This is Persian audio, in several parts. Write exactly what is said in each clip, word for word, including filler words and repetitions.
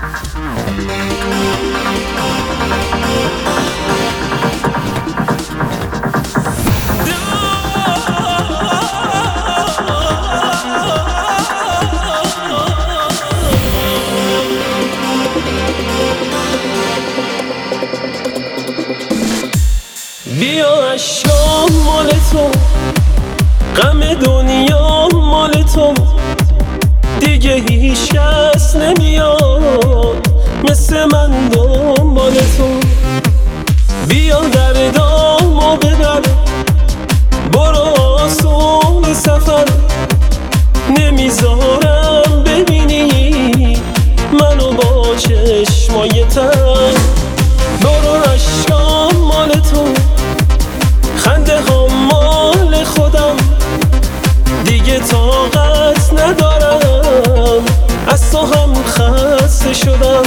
بیا اشکام مال تو، غم دنیا مال تو، دیگه هیچ کس نمیاد مثل من دنبال تو. بیا دردامو ببر، برو آسون سفر، نمیذارم ببینی منو با چشمای تر. برو اشکام مال تو، خنده ها مال خودم، دیگه طاقت ندارم، از تو هم خسته شدم.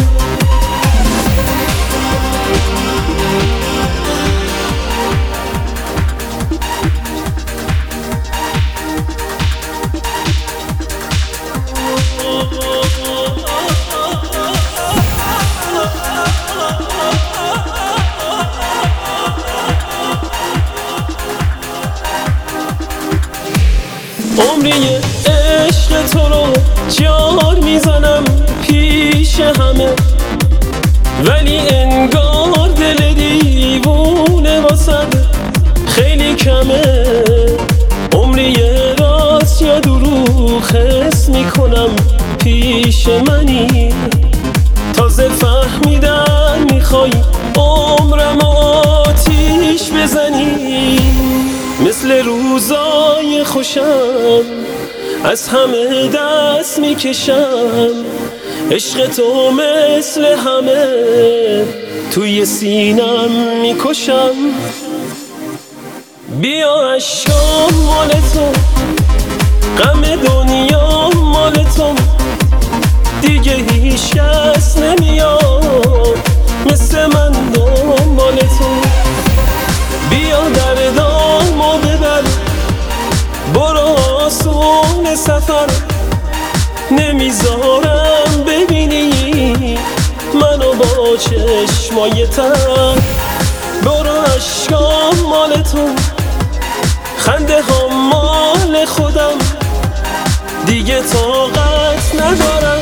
عمری عشق تو رو جار میزنم پیش همه، ولی انگار دل دیوونه واسد خیلی کمه. عمری راست یا دروغ حس میکنم پیش منی، تازه فهمیدم میخوای عمرم آتیش بزنی. مثل روزای خوشم از همه دست میکشم، عشق تو مثل همه توی سینم میکشم. بیا اشکام مال تو، غم دنیا مال تو، دیگه هیچ کس نمیاد مثل من دنبال تو. بیا دردامو ببر، برو آسون سفر، نمیذارم ببینی منو با چشمای تر. برو اشکام مال تو، خنده ها مال خودم، دیگه طاقت ندارم،